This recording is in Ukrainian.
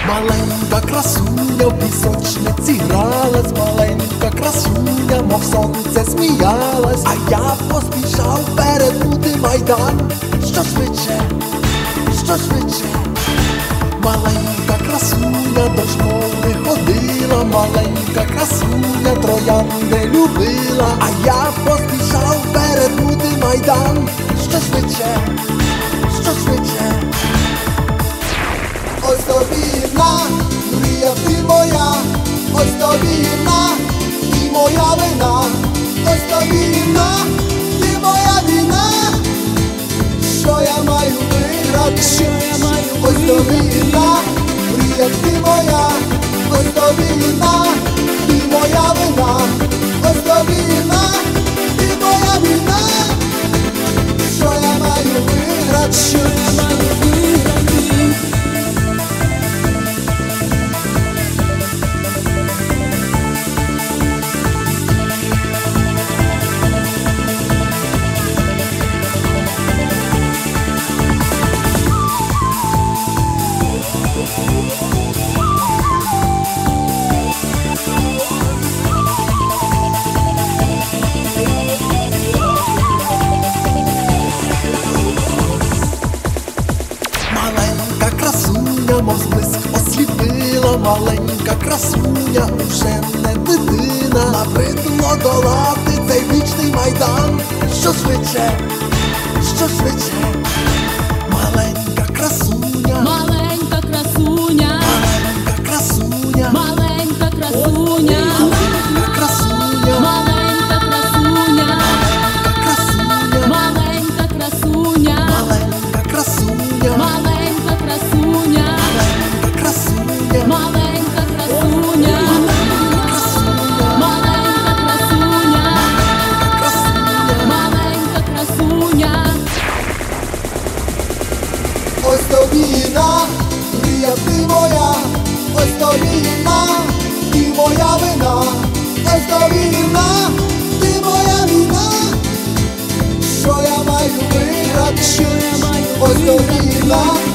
Маленька красуня в пісочниці гралась, маленька красуня, мов сонце сміялась, а я поспішав перетнути майдан. Що швидше, що швидше. Маленька красуня до школи ходила, маленька красуня троянди любила, а я поспішав перетнути майдан. Що швидше, що швидше. Ось тобі війна, мрія ти моя, ось тобі війна, і моя вина, ось тобі війна, ти моя війна, що я маю виграти, ось тобі війна, мрія ти моя, ось тобі війна, і моя вина, ось тобі війна, ти моя війна, що я маю виграти, що я маю виграти. Маленька красуня, мов зблиск осліпила, маленька красуня уже не дитина. Набридло долати цей вічний майдан. Що швидше, що швидше. Маленька красуня, Маленька красуня, маленька красуня, маленька красуня, маленька красуня, маленька красуня, маленька красуня, маленька красуня, маленька красуня, маленька красуня, маленька красуня, маленька красуня, маленька красуня, маленька красуня. Ось тобі війна, мрія ти моя, ось тобі війна, і моя вина, ось тобі війна, ти моя війна, що я маю виграти, ось тобі війна.